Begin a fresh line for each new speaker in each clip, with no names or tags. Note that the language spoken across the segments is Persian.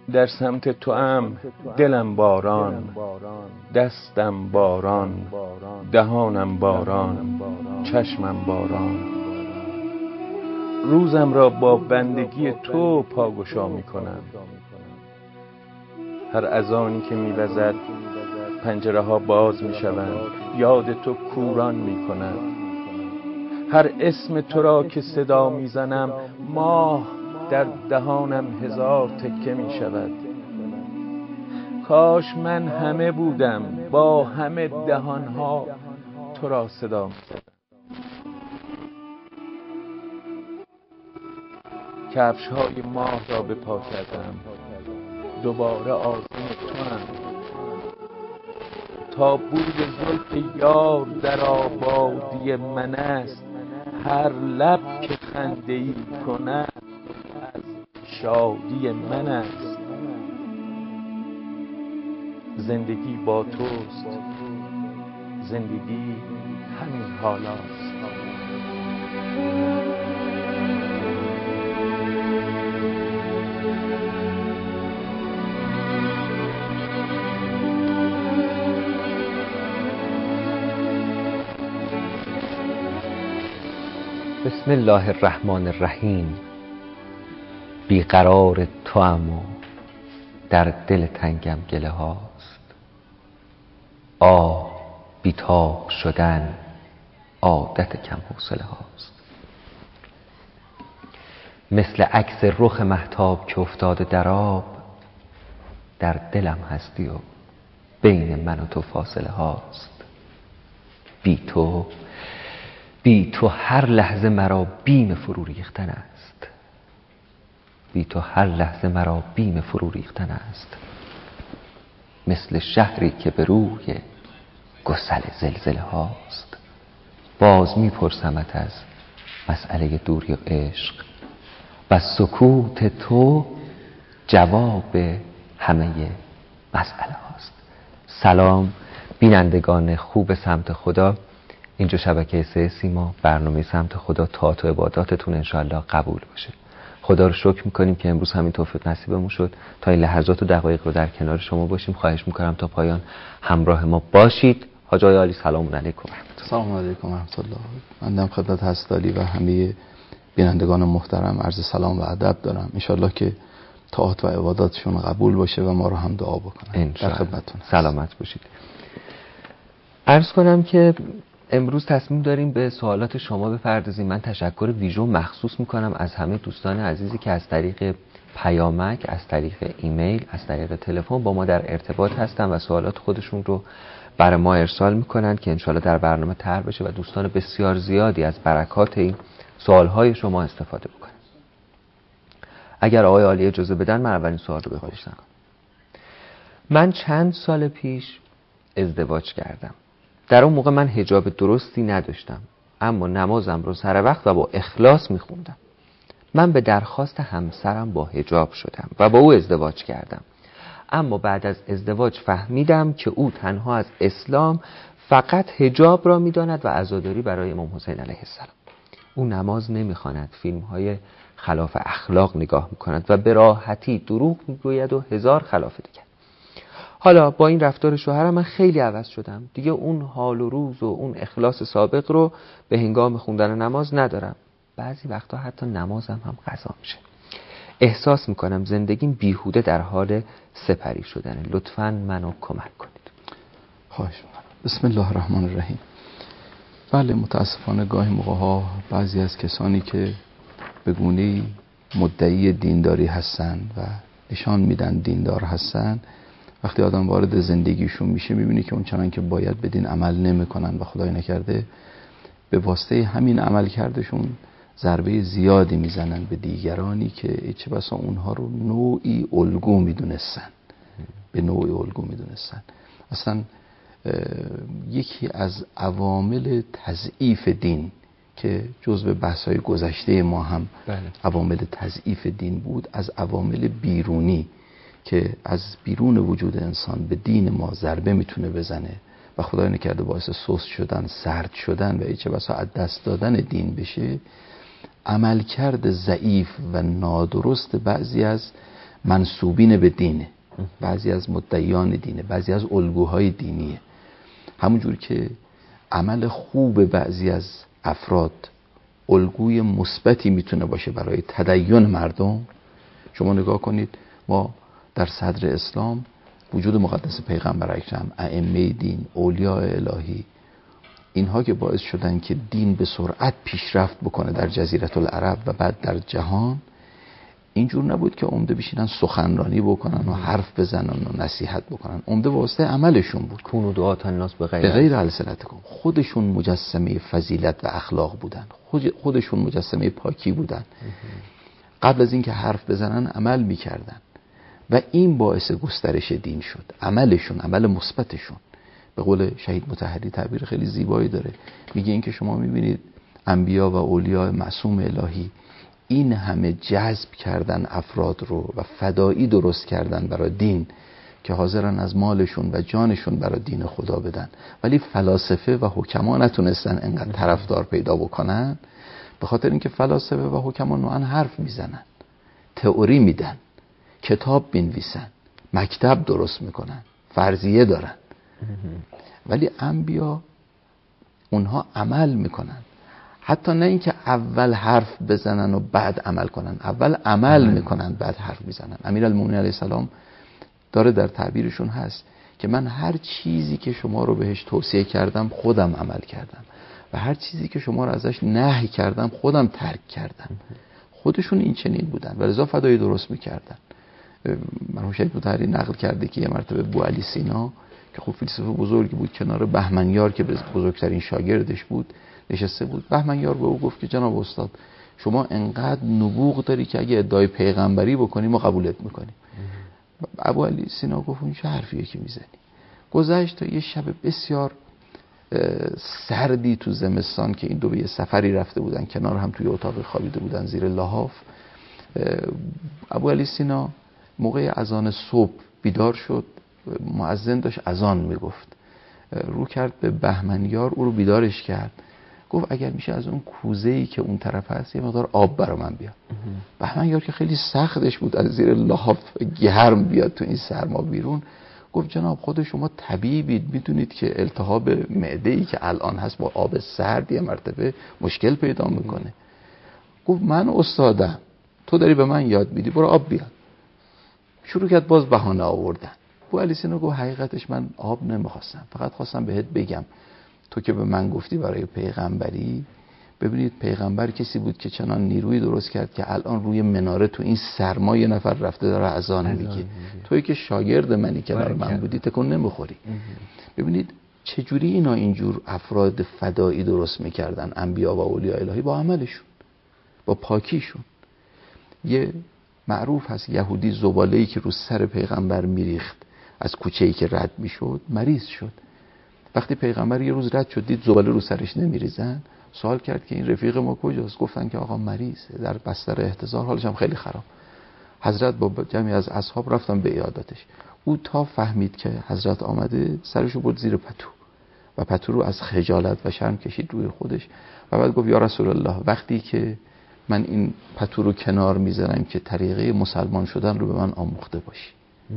در سمت توام دلم باران، دستم باران، دهانم باران، چشمم باران. روزم را با بندگی تو پاگشا می کنم. هر اذانی که می وزد پنجره ها باز می شوند، یاد تو کوران می کند. هر اسم تو را که صدا می زنم ماه در دهانم هزار تکه می شود. کاش من همه بودم با همه دهانها تو را صدا می زدم. کفش های ماه را به پا کردم، دوباره آذین توام. تا بود زلف یار در آبادی من است، هر لب که خنده ای کند از شادی من است. زندگی با توست، زندگی همین حالاست.
بسم الله الرحمن الرحیم. بیقرار توام و در دل تنگم گله هاست. بیتاب شدن عادت کم حوصله هاست. مثل عکس رخ مهتاب که افتاده در آب، در دلم هستی و بین من و تو فاصله هاست. بی تو هر لحظه مرا بیم فرو ریختن است. بی تو هر لحظه مرا بیم فرو ریختن است. مثل شهری که به روی گسل زلزله هاست. باز میپرسمت از مسئله دوری و عشق و سکوت تو جواب همه مسئله هاست. سلام بینندگان خوب سمت خدا. اینجا شبکه 3 سیما، برنامه سمت خدا. طاعت و عباداتتون انشاءالله قبول باشه. خدا رو شکر میکنیم که امروز همین توفیق نصیبمون شد تا این لحظات و دقایق رو در کنار شما باشیم. خواهش میکنم تا پایان همراه ما باشید. حاج آقای عالی سلام علیکم.
سلام علیکم و رحمت الله. من خدمت حضرت و همه بینندگان محترم عرض سلام و ادب دارم. انشاءالله که طاعت و عباداتشون قبول باشه و ما رو هم دعا بکنن. در خدمتتون.
سلامت باشید. عرض کنم که امروز تصمیم داریم به سوالات شما بپردازیم. من تشکر ویژه مخصوص میکنم از همه دوستان عزیزی که از طریق پیامک، از طریق ایمیل، از طریق تلفن با ما در ارتباط هستن و سوالات خودشون رو برای ما ارسال میکنن که انشالله در برنامه طرح بشه و دوستان بسیار زیادی از برکات این سوالهای شما استفاده بکنن. اگر آقای عالی اجازه بدن من اولین سوال رو بپرسم. من چند سال پیش ازدواج کردم. در اون موقع من حجاب درستی نداشتم، اما نمازم رو سر وقت و با اخلاص میخوندم. من به درخواست همسرم با حجاب شدم و با او ازدواج کردم. اما بعد از ازدواج فهمیدم که او تنها از اسلام فقط حجاب را میداند و عزاداری برای امام حسین علیه السلام. او نماز نمیخواند، فیلم های خلاف اخلاق نگاه میکند و به راحتی دروغ میگوید و هزار خلاف دیگر. حالا با این رفتار شوهرم من خیلی عوض شدم. دیگه اون حال و روز و اون اخلاص سابق رو به هنگام خوندن نماز ندارم. بعضی وقتا حتی نمازم هم قضا میشه. احساس میکنم زندگیم بیهوده در حال سپری شدنه. لطفاً منو کمک کنید.
خواهش میکنم. بسم الله الرحمن الرحیم. بله، متاسفانه گاهی موقع‌ها بعضی از کسانی که به گونه‌ای مدعی دینداری هستن و نشان میدن دیندار هستن، وقتی آدم وارد زندگیشون میشه میبینی که اون چنان که باید به دین عمل نمیکنن و خدای نکرده به واسطه همین عمل کردشون ضربه زیادی میزنن به دیگرانی که چه بسا اونها رو نوعی الگو میدونستن، به نوعی الگو میدونستن. اصلا یکی از عوامل تضعیف دین که جزو بحث‌های گذشته ما هم عوامل تضعیف دین بود، از عوامل بیرونی که از بیرون وجود انسان به دین ما ضربه میتونه بزنه و خدای نکرده باعث سست شدن، سرد شدن و چه بسا از دست دادن دین بشه، عملکرد ضعیف و نادرست بعضی از منسوبین به دینه، بعضی از مدعیان دینه، بعضی از الگوهای دینیه. همونجور که عمل خوب بعضی از افراد الگوی مثبتی میتونه باشه برای تدین مردم. شما نگاه کنید، ما در صدر اسلام وجود مقدس پیغمبر اکرم، ائمه دین، اولیاء الهی، اینها که باعث شدن که دین به سرعت پیشرفت بکنه در جزیره العرب و بعد در جهان، اینجور نبود که عمده بشینن سخنرانی بکنن و حرف بزنن و نصیحت بکنن. عمده واسطه عملشون بود.
کون دعات الناس به
غیر السنتکم. خودشون مجسمه فضیلت و اخلاق بودن، خودشون مجسمه پاکی بودن. قبل از اینکه حرف بزنن عمل میکردن و این باعث گسترش دین شد. عملشون، عمل مثبتشون. به قول شهید مطهری تعبیر خیلی زیبایی داره، میگه این که شما میبینید انبیا و اولیاء معصوم الهی این همه جذب کردن افراد رو و فدایی درست کردن برای دین که حاضرن از مالشون و جانشون برای دین خدا بدن، ولی فلاسفه و حکما نتونستن انقدر طرفدار پیدا بکنن، به خاطر اینکه فلاسفه و حکما نوعا حرف میزنن، تئوری میدن، کتاب بنویسن، مکتب درست میکنن، فرضیه دارن. ولی انبیا اونها عمل میکنن. حتی نه اینکه اول حرف بزنن و بعد عمل کنن، اول عمل میکنن بعد حرف میزنن. امیرالمومنین علیه السلام داره در تعبیرشون هست که من هر چیزی که شما رو بهش توصیه کردم خودم عمل کردم و هر چیزی که شما رو ازش نهی کردم خودم ترک کردم. خودشون این چنین بودن و لذا فدایی درست میکردن. مرحوم شهید مطهری نقل کرده که یه مرتبه بوعلی سینا که خب فیلسوف بزرگی بود کنار بهمنیار که بزرگترین شاگردش بود نشسته بود. بهمنیار به او گفت که جناب استاد شما انقدر نبوغ داری که اگه ادعای پیغمبری بکنی ما قبولت میکنیم. ابوعلی سینا گفت این چه حرفیه که میزنی؟ گذشت تا یه شب بسیار سردی تو زمستان که این دو به یه سفری رفته بودن، کنار هم توی اتاق خوابیده بودن زیر لحاف. ابوعلی سینا موقع اذان صبح بیدار شد، مؤذن داشت اذان میگفت، رو کرد به بهمنیار، او رو بیدارش کرد، گفت اگر میشه از اون کوزه‌ای که اون طرف هست یه مقدار آب برا من بیار. بهمنیار که خیلی سختش بود از زیر لحاف گرم بیاد تو این سرما بیرون، گفت جناب خود شما طبیبید، میدونید که التهاب معده‌ای که الان هست با آب سرد یه مرتبه مشکل پیدا میکنه. گفت من استادم، تو داری به من یاد میدی، برو آب بیار. شروع کرد باز بهانه آوردن. بوعلی سینا گفت حقیقتش من آب نمیخواستم، فقط خواستم بهت بگم تو که به من گفتی برای پیغمبری، ببینید پیغمبر کسی بود که چنان نیروی درست کرد که الان روی مناره تو این سرما یه نفر رفته داره اذان میگه، تویی که شاگرد منی کنار من بودی تکون نمیخوری. ببینید چجوری اینا اینجور افراد فدایی درست میکردن، انبیا و اولیاء الهی، با عملشون، با پاکیشون. یه معروف هست یهودی زباله‌ای که رو سر پیغمبر میریخت از کوچه‌ای که رد میشد مریض شد. وقتی پیغمبر یه روز رد شد دید زباله رو سرش نمیریزن، سوال کرد که این رفیق ما کجاست؟ گفتن که آقا مریضه در بستر احتضار، حالش هم خیلی خراب. حضرت با جمعی از اصحاب رفتن به عیادتش. او تا فهمید که حضرت آمده سرشو برد زیر پتو و پتو رو از خجالت و شرم کشید روی خودش و بعد گفت یا رسول الله وقتی که من این پتو رو کنار میذارم که طریقه مسلمان شدن رو به من آموخته باشی.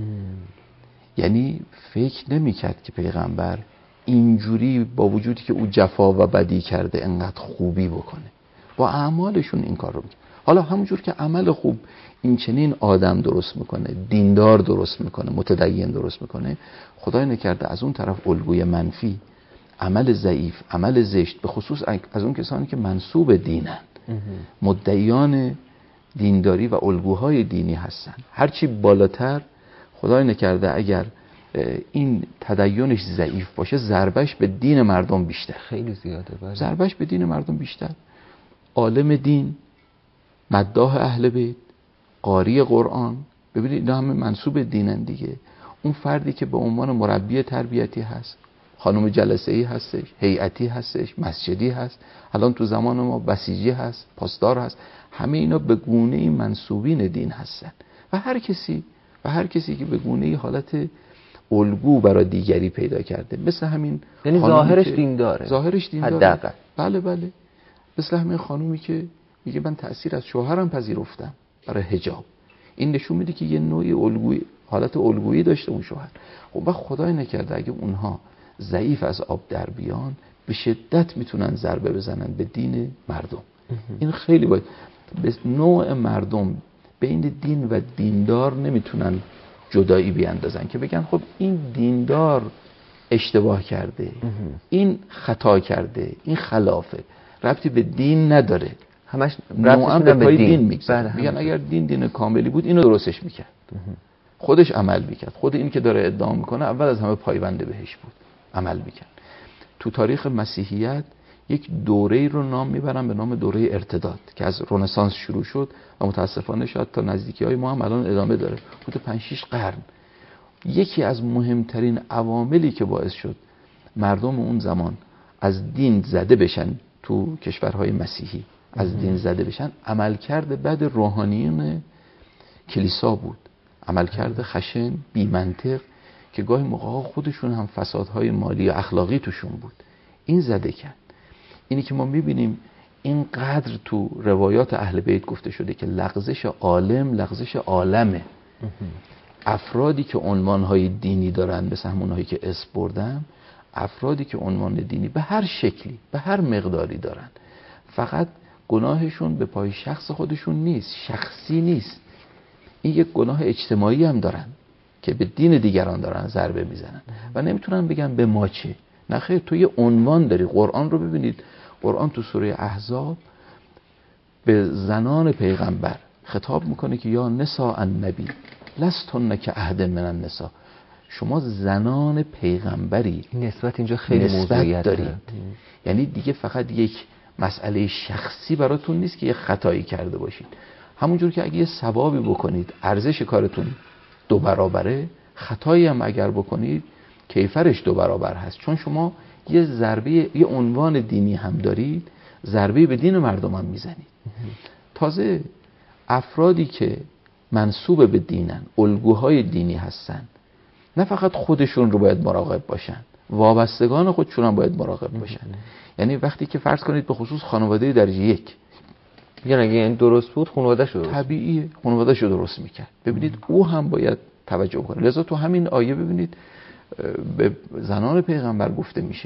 یعنی فکر نمیکرد که پیغمبر اینجوری با وجودی که او جفا و بدی کرده انقدر خوبی بکنه، با اعمالشون این کار رو میکنه. حالا همونجور که عمل خوب این چنین آدم درست میکنه، دیندار درست میکنه، متدین درست میکنه، خدای نکرده از اون طرف الگوی منفی، عمل ضعیف، عمل زشت، به خصوص از اون کسانی که منسوب دینن، مدعیان دینداری و الگوهای دینی هستن، هرچی بالاتر خدای نکرده اگر این تدینش ضعیف باشه ضربش به دین مردم بیشتر،
خیلی زیاده. بله.
ضربش به دین مردم بیشتر. عالم دین، مداح اهل بیت، قاری قرآن، ببینید اینا همه منسوب دینن دیگه. اون فردی که به عنوان مربی تربیتی هست، خانم جلسه‌ای هستش، هیئتی هستش، مسجدی هست، الان تو زمان ما بسیجی هست، پاسدار هست، همه اینا به گونه‌ای منسوبین دین هستن و هر کسی که به گونه‌ای حالت الگو برای دیگری پیدا کرده، مثل همین
یعنی ظاهرش دینداره،
ظاهرش دینداره
حداقل.
بله مثل همین خانومی که میگه من تأثیر از شوهرم پذیرفتم برای حجاب، این نشون میده که یه نوعی الگویی، حالت الگویی داشته اون شوهر. خب وقت خدای نکرده اگه اونها ضعیف از آب در بیان، به شدت میتونن ضربه بزنن به دین مردم. این خیلی باید به نوع مردم بین دین و دیندار نمیتونن جدایی بیاندازن که بگن خب این دیندار اشتباه کرده، این خطا کرده، این خلافه، ربطی به دین نداره،
همش
نوعا به پای دین میگذارن.
بله،
میگن اگر دین کاملی بود اینو درستش میکرد، خودش عمل میکرد، خود این که داره ادعا میکنه اول از همه پایبند بهش بود، عمل میکرد. تو تاریخ مسیحیت یک دوره‌ای رو نام میبرن به نام دوره ارتداد که از رنسانس شروع شد و متاسفانه شاید تا نزدیکی‌های ما هم الان ادامه داره، حدود 5-6 قرن. یکی از مهمترین عواملی که باعث شد مردم اون زمان از دین زده بشن، تو کشورهای مسیحی از دین زده بشن، عملکرد بد روحانیون کلیسا بود، عملکرد خشن، بی منطق، که گاهی موقع‌ها خودشون هم فسادهای مالی و اخلاقی توشون بود. این زده کرد. اینی که ما میبینیم اینقدر تو روایات اهل بیت گفته شده که لغزش عالم لغزش عالمه. افرادی که عنوانهای دینی دارن، مثل همونهایی که اسم بردم، افرادی که عنوان دینی به هر شکلی به هر مقداری دارن، فقط گناهشون به پای شخص خودشون نیست، شخصی نیست، این یک گناه اجتماعی هم دارن که به دین دیگران دارن ضربه میزنن و نمیتونن بگن به ما چه. نه خیر، تو یه عنوان داری. قرآن رو ببینید، قرآن تو سوره احزاب به زنان پیغمبر خطاب میکنه که یا نساء النبی لستن که احد من النساء، شما زنان پیغمبری.
نسبت اینجا خیلی موضوعیت
دارید. یعنی دیگه فقط یک مسئله شخصی براتون نیست که یه خطایی کرده باشید. همونجور که اگه یه ثوابی بکنید ارزش کارتون 2 برابره، خطایی هم اگر بکنید کیفرش 2 برابر هست، چون شما یه ضربه، یه عنوان دینی هم دارید، ضربه به دین مردم هم میزنید. تازه افرادی که منسوب به دینن، الگوهای دینی هستن، نه فقط خودشون رو باید مراقب باشن، وابستگان خودشون هم باید مراقب باشن. یعنی وقتی که فرض کنید به خصوص خانواده درجه 1،
یعنی اگه این درست بود خانواده‌شو درست،
طبیعیه خانواده‌شو درست میکرد. ببینید او هم باید توجه کنه. لذا تو همین آیه ببینید به زنان پیغمبر گفته میشه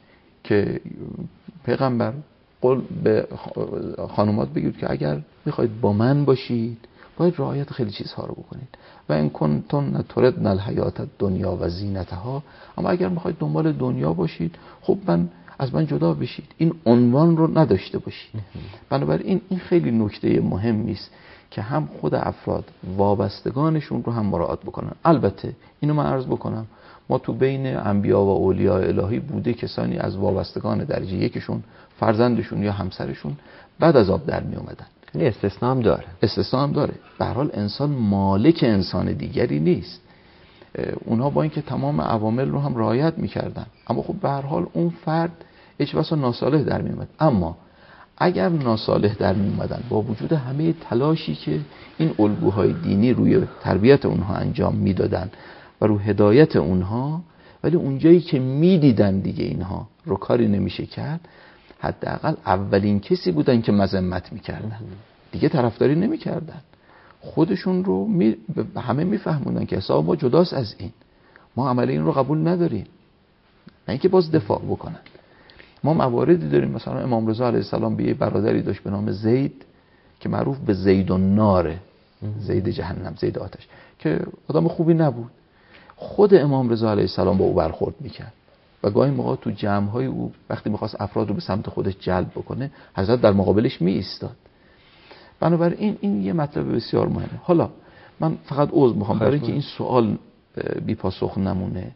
که پیغمبر قول به خانومات بگید که اگر میخواید با من باشید باید رعایت خیلی چیزها رو بکنید و این کنتن تردن الحیات الدنیا و زینتها، اما اگر میخواید دنبال دنیا باشید خب از من جدا بشید، این عنوان رو نداشته باشید. بنابراین این خیلی نکته مهمی است که هم خود افراد وابستگانشون رو هم مراعات بکنن. البته اینو من عرض بکنم، ما تو بین انبیا و اولیاء الهی بوده کسانی از وابستگان درجه 1شون فرزندشون یا همسرشون بعد از آب در می اومدن.
این استثناء هم داره.
استثناء هم داره. به هر حال انسان مالک انسان دیگری نیست. اونها با اینکه تمام عوامل رو هم رعایت می‌کردن، اما خب به هر حال اون فرد هیچ واسه ناصالح در میومد. اما اگر ناصالح در میومدن با وجود همه تلاشی که این الگوهای دینی روی تربیت اونها انجام میدادن و رو هدایت اونها، ولی اونجایی که میدیدن دیگه اینها رو کاری نمیشه کرد، حداقل اولین کسی بودن که مذمت میکردن، دیگه طرفداری نمیکردن، خودشون رو همه میفهموندن که حساب ما جداست از این، ما عمل این رو قبول نداریم، نه اینکه باز دفاع بکنن. ما مواردی داریم، مثلا امام رضا علیه السلام به یه برادری داشت به نام زید که معروف به زید الناره، زید جهنم، زید آتش، که آدم خوبی نبود. خود امام رضا علیه السلام با او برخورد میکرد و گاهی موقع تو جمع‌های او وقتی میخواست افراد رو به سمت خودش جلب بکنه، حضرت در مقابلش می ایستاد. بنابراین این یه مطلب بسیار مهمه. حالا من فقط عذر میخوام برای اینکه این سوال بی پاسخ نمونه.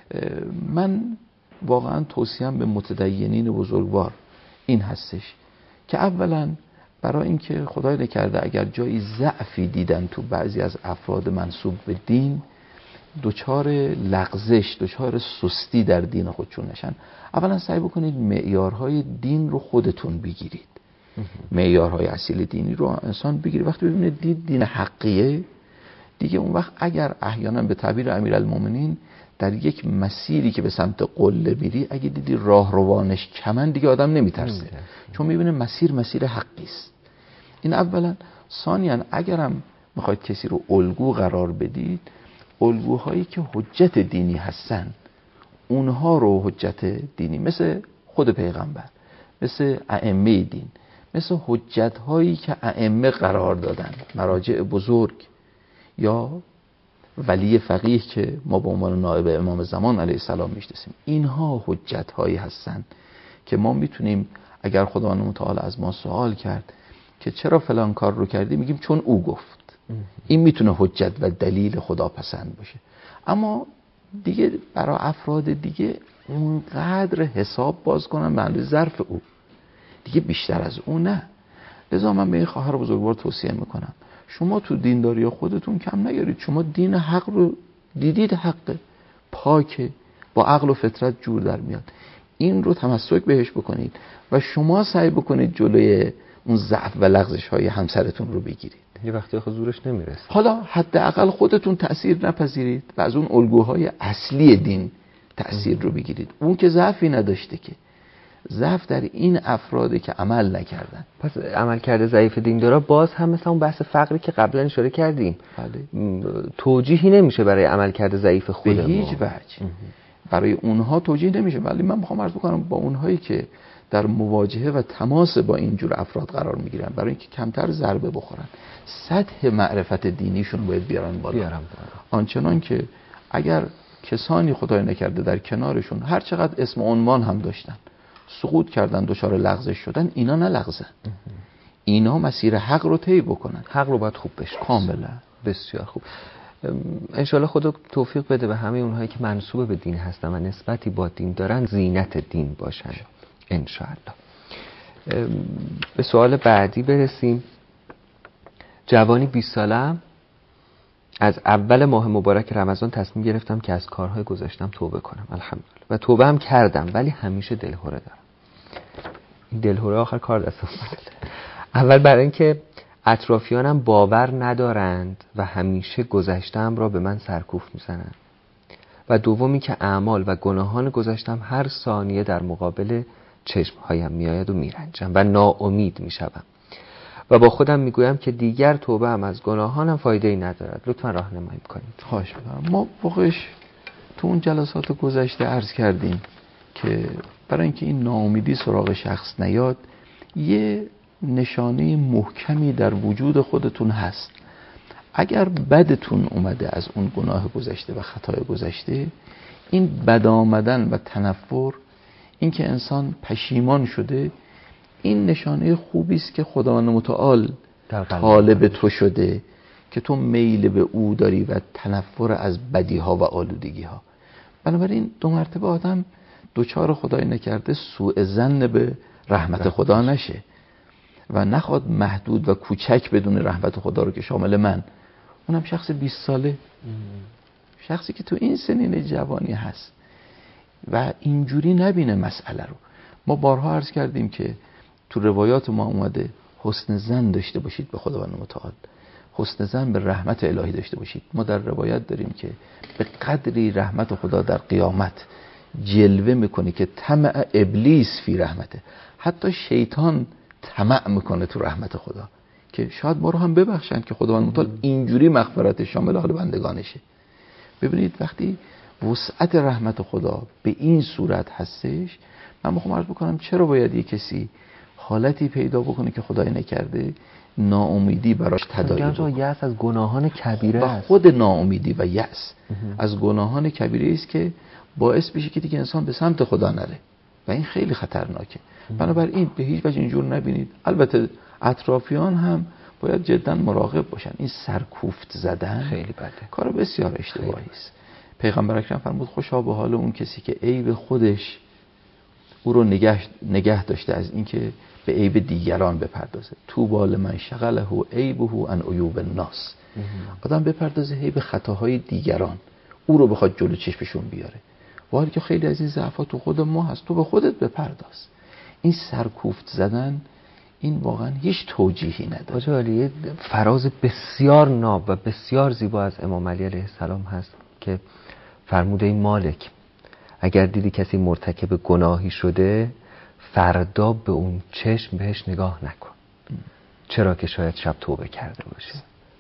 من واقعا توصیه‌ام به متدینین بزرگوار این هستش که اولا برای اینکه خدای نکرده اگر جایی ضعفی دیدن تو بعضی از افراد منسوب به دین، دچار لغزش، دچار سستی در دین خودشون نشن، اولا سعی بکنید معیارهای دین رو خودتون بگیرید. معیارهای اصیل دینی رو انسان بگیره. وقتی ببینید دین حقیه، دیگه اون وقت اگر احیانا به تعبیر امیرالمومنین در یک مسیری که به سمت قله میری، اگه دیدی راهروانش کمن، دیگه آدم نمیترسه، چون میبینه مسیر حقی است. این اولا. ثانیاً اگرم میخواید کسی رو الگو قرار بدید، الگوهایی که حجت دینی هستن اونها رو حجت دینی، مثل خود پیغمبر، مثل ائمه دین، مثل حجت هایی که ائمه قرار دادن، مراجع بزرگ یا ولی فقیه که ما به عنوان نائب امام زمان علیه السلام میشناسیم، اینها حجت هایی هستن که ما میتونیم اگر خداوند متعال از ما سوال کرد که چرا فلان کار رو کردی، میگیم چون او گفت. این میتونه حجت و دلیل خدا پسند باشه. اما دیگه برای افراد دیگه اونقدر حساب باز کنن به اندازه ظرف او، دیگه بیشتر از او نه. لذا من به این خواهر بزرگوار توصیه میکنم شما تو دینداری خودتون کم نگیرید. شما دین حق رو دیدید، حق پاکه، با عقل و فطرت جور در میاد، این رو تمسک بهش بکنید و شما سعی بکنید جلوی اون ضعف و لغزش های همسرتون رو بگیرید.
یه وقتی آخه زورش نمیرسه.
حالا حداقل خودتون تأثیر نپذیرید و از اون الگوهای اصلی دین تأثیر رو بگیرید. اون که ضعفی نداشته، که ضعف در این افراده که عمل نکردن.
پس عمل کرده ضعیف دیندارا باز هم مثلا اون بحث فقری که قبلا اشاره کردیم
بله.
توجیهی نمیشه برای عمل کرده ضعیف خود
به
ما.
هیچ وجه برای اونها توجیه نمیشه. ولی من میخوام عرض بکنم با اونهایی که در مواجهه و تماس با اینجور افراد قرار میگیرن، برای اینکه کمتر ضربه بخورن، سطح معرفت دینیشون باید بیارن بالا. آنچنان که اگر کسانی خدای نکرده در کنارشون هر چقدر اسم و عنوان هم داشتن سقوط کردن، دچار لغزش شدن، اینا نلغزن، اینا مسیر حق رو طی بکنن.
حق رو باید خوب بشناسن.
کاملا.
بسیار خوب. انشالله خدا توفیق بده به همه اونهایی که منسوب به دین هستن و نسبتی با دین دارن زینت دین باشن انشالله. به سوال بعدی برسیم. جوانی 20 سالم از اول ماه مبارک رمضان تصمیم گرفتم که از کارهای گذاشتم توبه کنم، الحمدلله، و توبه هم کردم، ولی همیشه دلهره دارم. این دلهره آخر کار دستم اومد. اول برای اینکه اطرافیانم باور ندارند و همیشه گذشتم را به من سرکوف میزنند، و دومی که اعمال و گناهان گذشتم هر ثانیه در مقابل چشمهایم میآید و میرنجم و ناامید میشوم و با خودم میگویم که دیگر توبه هم از گناهانم فایده ای ندارد. لطفا راهنمایی کنید.
خواهش می‌کنم. ما واقعش تو اون جلسات گذشته عرض کردیم که برای اینکه این ناامیدی سراغ شخص نیاد، یه نشانه محکمی در وجود خودتون هست. اگر بدتون اومده از اون گناه گذشته و خطای گذشته، این بد آمدن و تنفر، این که انسان پشیمان شده، این نشانه خوبی است که خداوند متعال طالب تو شده، که تو میل به او داری و تنفر از بدیها و آلودگیها. بنابراین 2 مرتبه آدم دوچار خدای نکرده سوء ظن به رحمت خدا نشه و نخواد محدود و کوچک بدون رحمت خدا رو که شامل من، اونم شخص 20 ساله، شخصی که تو این سنین جوانی هست و اینجوری نبینه مسئله رو. ما بارها عرض کردیم که تو روایات ما اومده حسن ظن داشته باشید به خداوند متعال، حسن ظن به رحمت الهی داشته باشید. ما در روایت داریم که به قدری رحمت خدا در قیامت جلوه میکنه که طمع ابلیس فی رحمته، حتی شیطان طمع میکنه تو رحمت خدا که شاید ما رو هم ببخشن که خداوند متعال اینجوری مغفرت شامل حال بندگانشه. ببینید وقتی وسعت رحمت خدا به این صورت هستش، من میخوام عرض بکنم چرا باید یک کسی حالتی پیدا بکنه که خدای نکرده ناامیدی براش تداعی بکنه.
یأس از گناهان کبیره است.
خود ناامیدی و یأس از گناهان کبیره است که باعث بشه که دیگه انسان به سمت خدا نره و این خیلی خطرناکه. بنابراین به هیچ وجه اینجور نبینید. البته اطرافیان هم باید جدا مراقب باشن. این سرکوفت زدن
خیلی بده،
کار بسیار اشتباهی است. پیغمبر اکرم فرمود خوشا به حال اون کسی که عیب خودش او رو نگه داشته از اینکه به عیب دیگران بپردازه. طوبی لمن شغله عیبه عن عیوب الناس. آدم بپردازه عیب خطاهای دیگران، او رو بخواد جلو چشمشون بیاره. و حالی که خیلی از این ضعفات تو خود ما هست، تو به خودت بپرداز. این سرکوفت زدن این واقعا هیچ توجیهی نداره.
حاج علی فراز بسیار ناب و بسیار زیبا از امام علی علیه السلام هست که فرموده این مالک اگر دیدی کسی مرتکب گناهی شده فردا به اون چشم بهش نگاه نکن، چرا که شاید شب توبه کرده باشه.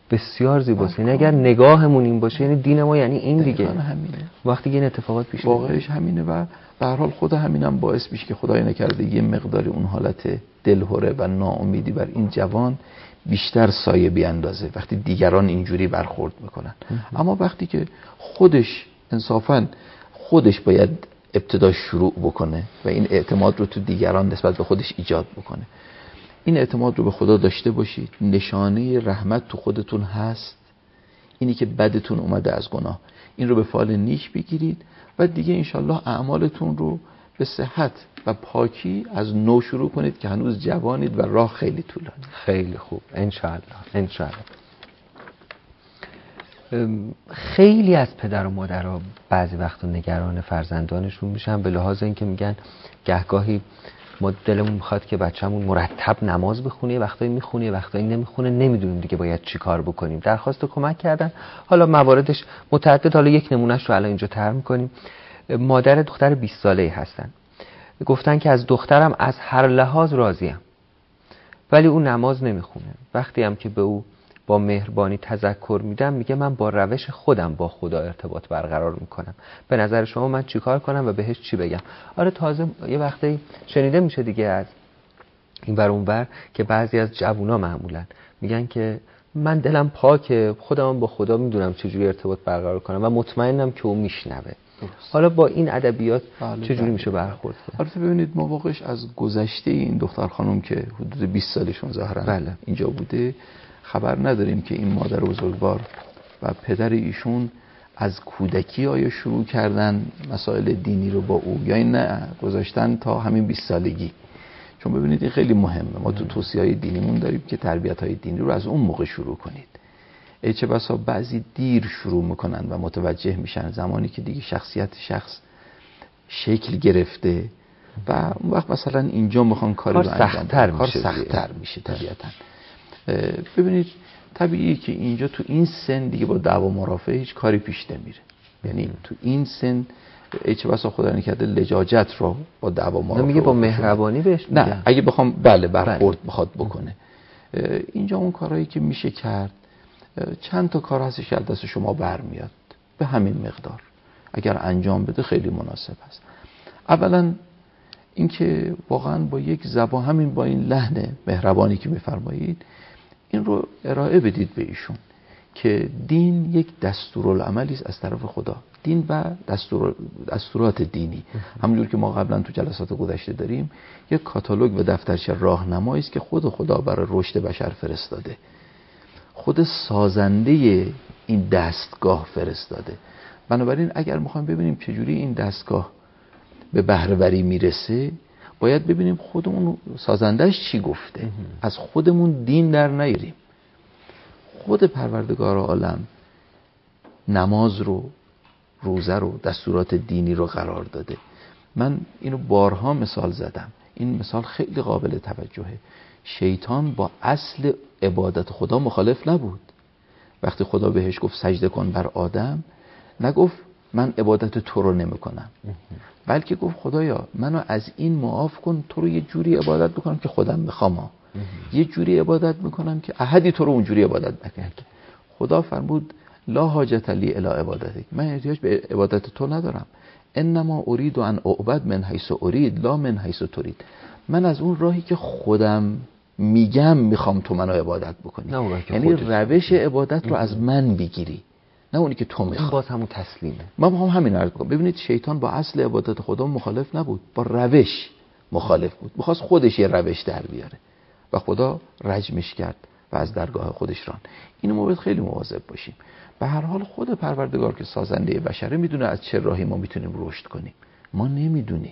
بسیار زیباست. یعنی اگر نگاهمون این باشه یعنی دین ما یعنی این دیگه.
همینه.
وقتی این اتفاقات پیش میاد
واقعش همینه و به هر حال خود همینم باعث میشه که خدای نکرده یه مقداری اون حالت دلهره و ناامیدی بر این جوان بیشتر سایه بیاندازه وقتی دیگران اینجوری برخورد میکنن. اما وقتی که خودش انصافاً خودش باید ابتدا شروع بکنه و این اعتماد رو تو دیگران نسبت به خودش ایجاد بکنه. این اعتماد رو به خدا داشته باشید. نشانه رحمت تو خودتون هست. اینی که بدتون اومده از گناه، این رو به فال نیک بگیرید و دیگه انشالله اعمالتون رو به صحت و پاکی از نو شروع کنید که هنوز جوانید و راه خیلی طولانی.
خیلی خوب. انشالله. خیلی از پدر و مادرها بعضی وقتا نگران فرزندانشون میشن به لحاظ اینکه میگن گهگاهی ما دلمون میخواد که بچه‌مون مرتب نماز بخونه، وقتایی میخونه وقتایی نمیخونه، نمیدونیم دیگه باید چی کار بکنیم. درخواست کمک کردن، حالا مواردش متعدد، حالا یک نمونهش رو الان اینجا طرح میکنیم. مادر دختر 20 ساله‌ای هستن، گفتن که از دخترم از هر لحاظ راضیم ولی او نماز نمیخونه. وقتی هم که به او با مهربانی تذکر میدم میگه من با روش خودم با خدا ارتباط برقرار میکنم. به نظر شما من چی کار کنم و بهش چی بگم؟ آره تازه یه وقتی شنیده میشه دیگه از این ور اون ور که بعضی از جوونا معمولا میگن که من دلم پاکه، خودم با خدا میدونم چجوری ارتباط برقرار کنم و مطمئنم که اون میشنوه. حالا با این ادبیات چجوری میشه برخورد کرد؟
البته ببینید ما واقعش از گذشته این دختر خانم که حدود 20 سالشون ظاهرا اینجا بوده خبر نداریم که این مادر بزرگوار و پدر ایشون از کودکی آیا شروع کردن مسائل دینی رو با او یا نه گذاشتن تا همین 20 سالگی. چون ببینید این خیلی مهمه. ما تو توصیه‌های دینیمون داریم که تربیت‌های دینی رو از اون موقع شروع کنید. چه بسا بعضی دیر شروع میکنن و متوجه میشن زمانی که دیگه شخصیت شخص شکل گرفته و اون وقت مثلا اینجا میخوان کاری رو انجام بدن، کار سخت‌تر میشه طبیعتاً. ببینید طبیعیه که اینجا تو این سن دیگه با دعوا مرافعه هیچ کاری پیش نمیره. یعنی تو این سن چه بسا خدا نکرده لجاجت رو با دعوا مرافعه
میگه با مهربانی بهش میگه.
نه اگه بخوام برخورد بخواد بکنه. اینجا اون کارهایی که میشه کرد چند تا کار هستش که از دست شما برمیاد به همین مقدار اگر انجام بده خیلی مناسب است. اولا اینکه واقعا با یک زبان همین با این لحن مهربانی که میفرمایید این رو ارائه بدید به ایشون که دین یک دستورالعملی است از طرف خدا. دین و دستورات دینی همونجور که ما قبلا تو جلسات گذشته داریم یک کاتالوگ و دفترچه راهنمایی است که خدا برای رشد بشر فرستاده. خود سازنده این دستگاه فرستاده. بنابراین اگر میخوایم ببینیم چجوری این دستگاه به بهره‌وری میرسه باید ببینیم خودمون سازندهش چی گفته. از خودمون دین در نیاریم. خود پروردگار عالم نماز رو، روزه رو، دستورات دینی رو قرار داده. من اینو بارها مثال زدم. این مثال خیلی قابل توجهه. شیطان با اصل عبادت خدا مخالف نبود. وقتی خدا بهش گفت سجده کن بر آدم نگفت من عبادت تو رو نمی کنم، بلکه گفت خدایا منو از این معاف کن، تو رو یه جوری عبادت بکنم که خودم میخوام، یه جوری عبادت میکنم که احدی تو رو اونجوری عبادت نکنه. خدا فرمود لا حاجت لی الی عبادتک، من احتیاج به عبادت تو ندارم. انما اريد ان اعبد من حیث اريد لا من حیث تريد. من از اون راهی که خودم میگم میخوام تو منو عبادت بکنی. یعنی روش عبادت رو از من بگیری، نه اونی که تو میخوای.
باز همون تسلیمه.
من میخوام همین عرض کنم. ببینید شیطان با اصل عبادت خدا مخالف نبود، با روش مخالف بود. میخواست خودش یه روش در بیاره و خدا رجمش کرد و از درگاه خودش ران. اینو ما باید خیلی مواظب باشیم. به هر حال خود پروردگار که سازنده بشره میدونه از چه راهی ما میتونیم رشد کنیم. ما نمیدونیم.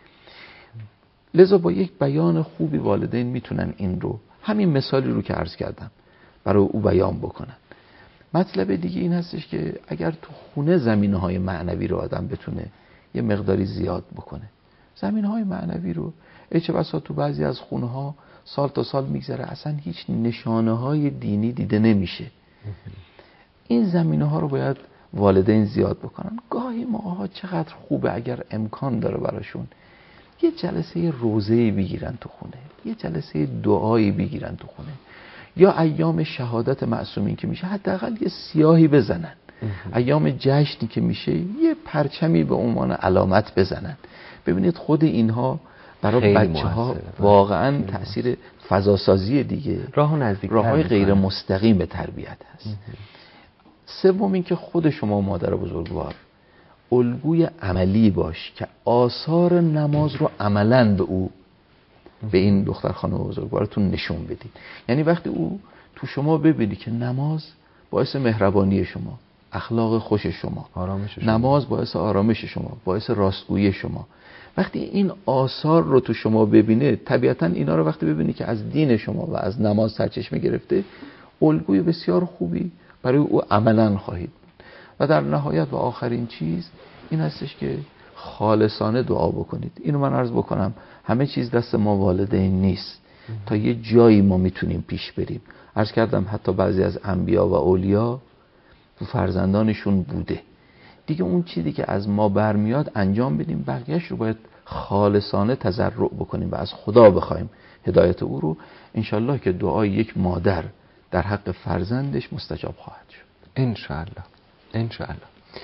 لذا با یک بیان خوبی والدین میتونن این رو، همین مثالی رو که عرض کردم، برای او بیان بکنن. مطلب دیگه این هستش که اگر تو خونه زمینه‌های معنوی رو آدم بتونه یه مقداری زیاد بکنه، زمینه‌های معنوی رو چه بسا تو بعضی از خونه‌ها سال تا سال میگذره اصلا هیچ نشانه‌های دینی دیده نمیشه. این زمینه‌ها رو باید والدین زیاد بکنن. گاهی موقع‌ها چقدر خوبه اگر امکان داره براشون یه جلسه روزه‌ای بگیرن تو خونه، یه جلسه دعایی بگیرن تو خونه، یا ایام شهادت معصومین که میشه حداقل یه سیاهی بزنن، ایام جشنی که میشه یه پرچمی به عنوان علامت بزنن. ببینید خود اینها برای بچه‌ها واقعا تأثیر فضاسازی دیگه، راه‌های غیر مستقیم به تربیت هست. سوم این که خود شما مادر بزرگوار الگوی عملی باش که آثار نماز رو عملاً به این دختر خانم بزرگوارتون نشون بدید. یعنی وقتی او تو شما ببینی که نماز باعث مهربانی شما، اخلاق خوش شما،
آرامش شما،
نماز باعث آرامش شما، باعث راستگویی شما، وقتی این آثار رو تو شما ببینه، طبیعتاً اینا رو وقتی ببینی که از دین شما و از نماز سرچشمه گرفته، الگوی بسیار خوبی برای او عملاً خواهید بود. و در نهایت و آخرین چیز این هستش که خالصانه دعا بکنید. اینو من عرض بکنم همه چیز دست ما والدین نیست، تا یه جایی ما میتونیم پیش بریم. عرض کردم حتی بعضی از انبیا و اولیا تو فرزندانشون بوده دیگه. اون چیزی که از ما برمیاد انجام بدیم، بقیه‌اش رو باید خالصانه تضرع بکنیم و از خدا بخوایم هدایت او رو. انشالله که دعای یک مادر در حق فرزندش مستجاب خواهد شد.
انشالله.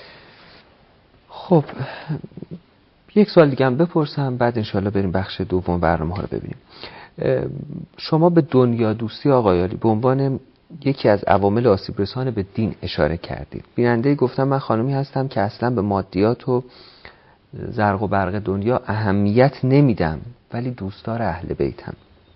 خب یک سوال دیگه هم بپرسم، بعد انشالله بریم بخش دوم برنامه ها رو ببینیم. شما به دنیا دوستی آقای عالی به عنوان یکی از عوامل آسیب رسان به دین اشاره کردید. بیننده گفتم من خانمی هستم که اصلا به مادیات و زرق و برق دنیا اهمیت نمیدم، ولی دوستدار اهل بیتم.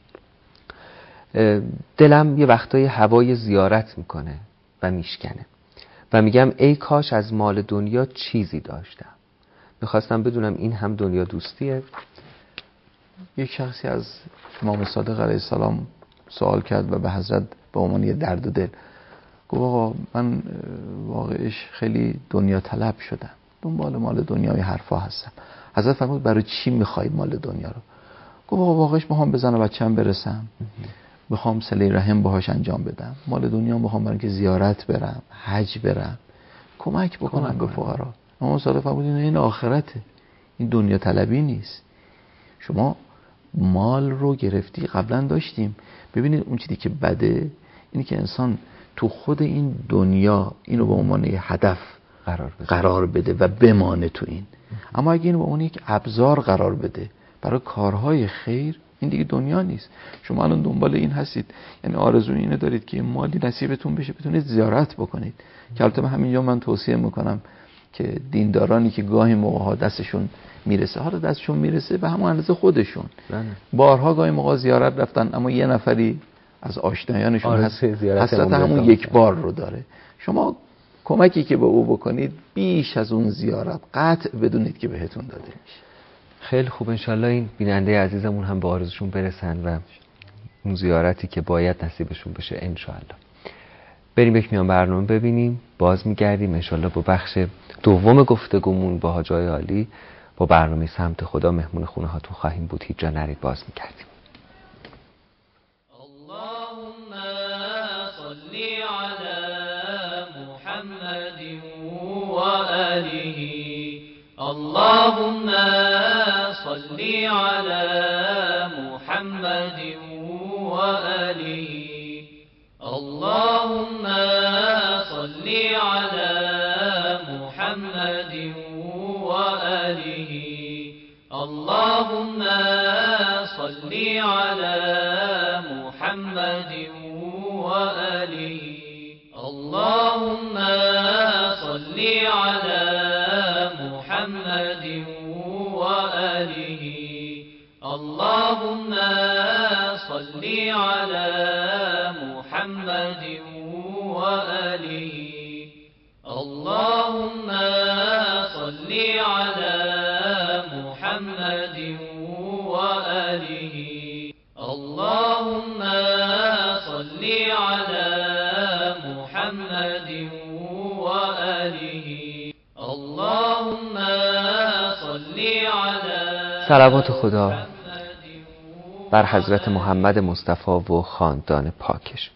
دلم یه وقتای هوای زیارت میکنه و میشکنه و میگم ای کاش از مال دنیا چیزی داشتم. میخواستم بدونم این هم دنیا دوستیه؟
یک شخصی از امام صادق علیه السلام سوال کرد و به حضرت به عنوان یه درد دل گفت آقا من واقعش خیلی دنیا طلب شدم، دنبال مال دنیای حرفا هستم. حضرت فرمود برای چی میخوای مال دنیا رو؟ گفت آقا واقعش میخوام به زن و بچه‌م برسم، میخوام صله رحم باهاش انجام بدم، مال دنیا میخوام برای که زیارت برم، حج برم، کمک بکنم به فقرا. امام صادق فرمود این آخرته، این دنیا طلبی نیست. شما مال رو گرفتی، قبلا داشتیم. ببینید اون چیزی که بده اینی که انسان تو خود این دنیا اینو به عنوان یه هدف قرار بده و بمانه تو این. اما اگه اینو به عنوان یک ابزار قرار بده برای کارهای خیر، این دیگه دنیا نیست. شما الان دنبال این هستید، یعنی آرزوی اینو دارید که مالی نصیبتون بشه بتونید زیارت بکنید. که البته همینجا من توصیه میکنم که دیندارانی که گاهی موقع‌ها دستشون میرسه، حالا دستشون میرسه به همون اندازه خودشون، بارها گاهی موقع زیارت رفتن اما یه نفری از آشنایانشون حسرت همون یک بار رو داره. شما کمکی که به او بکنید بیش از اون زیارت قطع بدونید که بهتون داده میشه.
خیلی خوب، انشالله این بیننده عزیزمون هم به آرزوشون برسن و اون زیارتی که باید نصیبشون بشه انشالله. بریم یک میان برنامه ببینیم، باز میگردیم انشالله با بخش دوم گفتگومون با حاج آقای عالی با برنامه سمت خدا مهمون خونه هاتون خواهیم بود. هیچ جا نرید، باز میگردیم.
اللهم صل علی محمد و آله. اللهم صل علی محمد و آله. اللهم صل علی محمد و آله. اللهم صل علی محمد و آله. اللهم صل علی محمد و آله. اللهم صل علی محمد و آله. اللهم صل علی محمد و آله. اللهم صل علی محمد و آله. اللهم صل علی.
صلوات خدا بر حضرت محمد مصطفی و خاندان پاکش.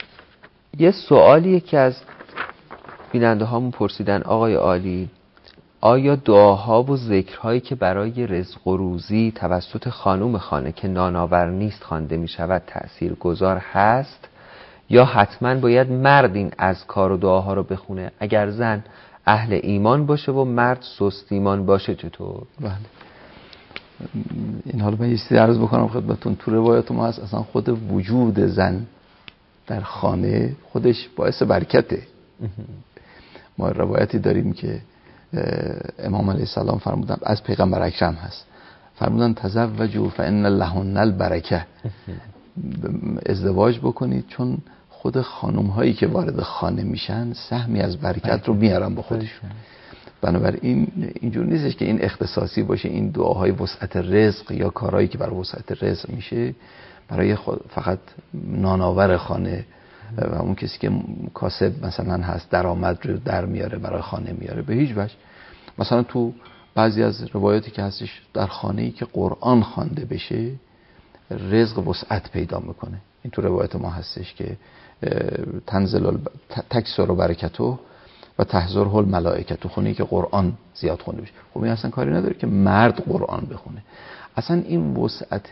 یه سوالیه که از بیننده هامون پرسیدن آقای عالی، آیا دعاها و ذکرهایی که برای رزق و روزی توسط خانم خانه که نانآور نیست خوانده می شود تأثیر گذار هست یا حتما باید مرد این اذکار و دعاها رو بخونه؟ اگر زن اهل ایمان باشه و مرد سست ایمان باشه چطور؟
بله، این حالا من یه چیزی عرض بکنم خدمتتون. تو روایات ما هست اصلا خود وجود زن در خانه خودش باعث برکته. ما روایتی داریم که امام علیه السلام فرمودن، از پیغمبر اکرم هست، فرمودن تزوجوا فان لهن البرکه، ازدواج بکنید چون خود خانم هایی که وارد خانه میشن سهمی از برکت رو میارن با خودشون. بنابراین اینجور نیستش که این اختصاصی باشه، این دعاهای وسعت رزق یا کارهایی که برای وسعت رزق میشه برای فقط نانآور خانه و اون کسی که کاسب مثلا هست درآمد رو در میاره برای خانه میاره، به هیچ وجه. مثلا تو بعضی از روایاتی که هستش در خانه‌ای که قرآن خوانده بشه رزق وسعت پیدا میکنه. این تو روایت ما هستش که تکثر برکته و تحضره الملائکه، تو خونه‌ای که قرآن زیاد خونده بشه. خب این اصلا کاری نداره که مرد قرآن بخونه، اصلا این وسعت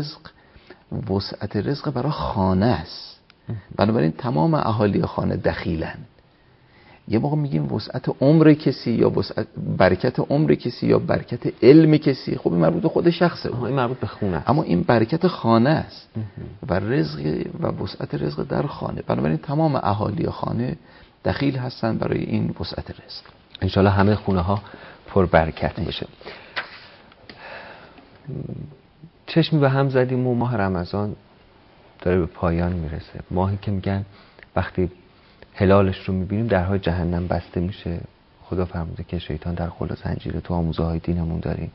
رزق برای خانه است. بنابراین تمام اهالی خانه دخیلن. یه موقع میگیم وسعت عمر کسی یا برکت عمر کسی یا برکت علم کسی، خب این مربوط به خود شخصه،
این مربوط به خونه است.
اما این برکت خانه است و رزق و وسعت رزق در خانه. بنابراین تمام اهالی خانه دخیل هستن برای این وسعت رزق.
انشالله همه خونه ها پر برکت بشه. چشمی به هم زدیم و ماه رمضان داره به پایان میرسه. ماهی که میگن وقتی هلالش رو میبینیم درهای جهنم بسته میشه. خدا فرموده که شیطان در قل و زنجیره، تو آموزه های دینمون داریم.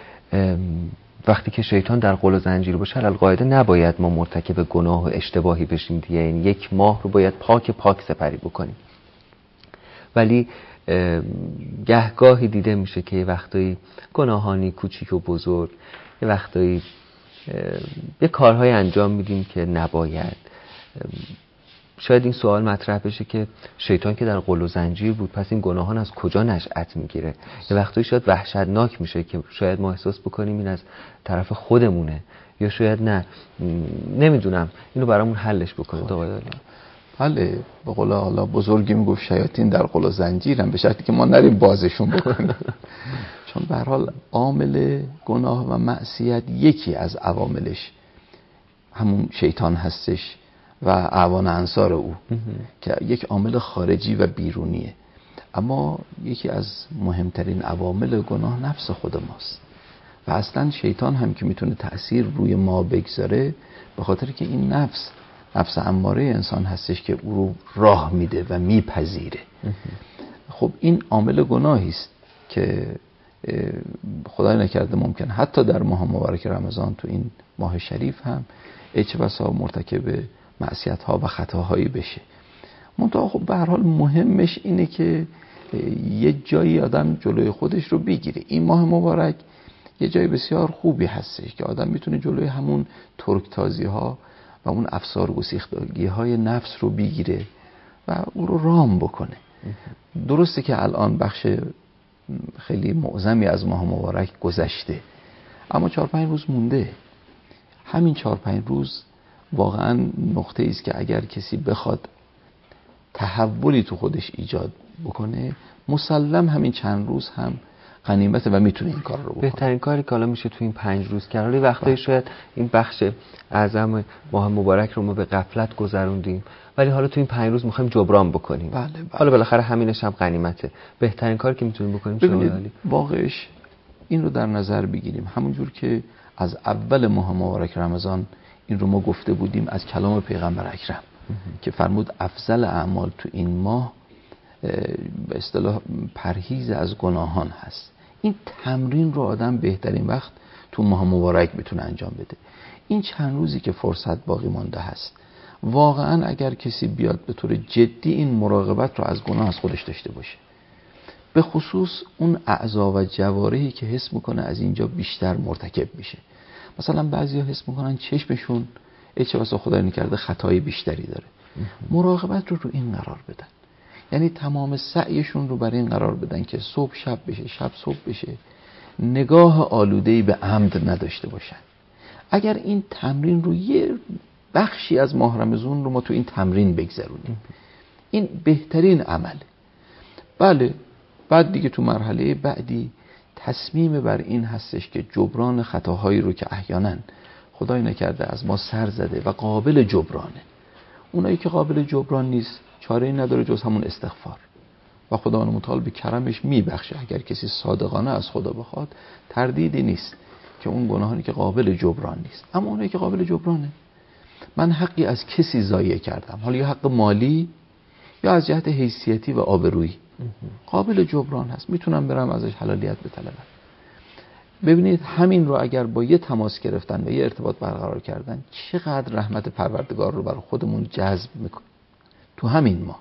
وقتی که شیطان در قل و زنجیر باشه القاعده نباید ما مرتکب گناه و اشتباهی بشیم دیگه. این یک ماه رو باید پاک سپری بکنیم. ولی گهگاهی دیده میشه که یه وقتایی گناهانی کوچیک و بزرگ، یه وقتایی یه کارهای انجام میدیم که نباید. شاید این سوال مطرح بشه که شیطان که در قل و زنجیر بود پس این گناهان از کجا نشأت میگیره؟ یه وقتایی شاید وحشتناک میشه که شاید ما احساس بکنیم این از طرف خودمونه، یا شاید نه. نمیدونم، اینو برامون حلش بکنید آقای عالی.
بله، به قول حالا بزرگی میگفت شیاطین در قل و زنجیرن، به شرطی که ما نریم بازشون بکنیم. چون به هر حال عامل گناه و معصیت یکی از عواملش همون شیطان هستش و اعوان انصار او که یک عامل خارجی و بیرونیه. اما یکی از مهمترین عوامل گناه نفس خود ماست و اصلا شیطان هم که میتونه تأثیر روی ما بگذاره به خاطر که این نفس اماره انسان هستش که او رو راه میده و میپذیره. خب این عامل گناهی است که خدای نکرده ممکن حتی در ماه مبارک رمضان، تو این ماه شریف هم چه بسا مرتکب معصیت ها و خطاهایی بشه. منتها خب به هر حال مهمش اینه که یه جایی آدم جلوی خودش رو بگیره. این ماه مبارک یه جای بسیار خوبی هستش که آدم میتونه جلوی همون ترکتازی ها و اون افسار گسیختگی های نفس رو بگیره و اون رو رام بکنه. درسته که الان بخش خیلی معظمی از ماه مبارک گذشته، اما 4-5 روز مونده. همین 4-5 روز واقعا نقطه ایست که اگر کسی بخواد تحولی تو خودش ایجاد بکنه مسلم همین چند روز هم غنیمته و میتونه این کار رو بکنه.
بهترین کاری که حالا میشه تو این 5 روز کرد. ولی وقتایی شاید این بخش اعظم ماه مبارک رو ما به غفلت گذروندیم، ولی حالا تو این 5 روز میخوایم جبران بکنیم.
بله.
حالا بالاخره همینش هم غنیمته. بهترین کاری که میتونیم بکنیم
ببینید واقعش این رو در نظر بگیریم. همونجور که از اول ماه مبارک رمضان این رو ما گفته بودیم از کلام پیغمبر اکرم که فرمود افضل اعمال تو این ماه به اصطلاح پرهیز از گناهان هست. این تمرین رو آدم بهترین وقت تو ماه مبارک میتونه انجام بده. این چند روزی که فرصت باقی مانده هست واقعا اگر کسی بیاد به طور جدی این مراقبت رو از گناه از خودش داشته باشه، به خصوص اون اعضا و جوارحی که حس میکنه از اینجا بیشتر مرتکب میشه. مثلا بعضیا حس میکنن چشمشون چه واسه خدای نکرده خطای بیشتری داره، مراقبت رو این قرار بدن یعنی تمام سعیشون رو برای این قرار بدن که صبح شب بشه، شب صبح بشه، نگاه آلوده‌ای به عمد نداشته باشن. اگر این تمرین رو یه بخشی از ماه رمضان رو ما تو این تمرین بگذرونیم، این بهترین عمله. بله بعد دیگه تو مرحله بعدی تصمیم بر این هستش که جبران خطاهایی رو که احیانا خدای نکرده از ما سر زده و قابل جبرانه، اونایی که قابل جبران نیست چاره‌ای نداره جز همون استغفار و خداوند متعال به کرمش میبخشه. اگر کسی صادقانه از خدا بخواد تردیدی نیست که اون گناهانی که قابل جبران نیست. اما اونایی که قابل جبرانه، من حقی از کسی ضایع کردم، حالا یا حق مالی یا از جهت حیثیتی و آبرویی، قابل جبران هست، میتونم برم ازش حلالیت بطلبم. ببینید همین رو اگر با یه تماس گرفتن و یه ارتباط برقرار کردن چقدر رحمت پروردگار رو برای خودمون جذب میکنه تو همین ما.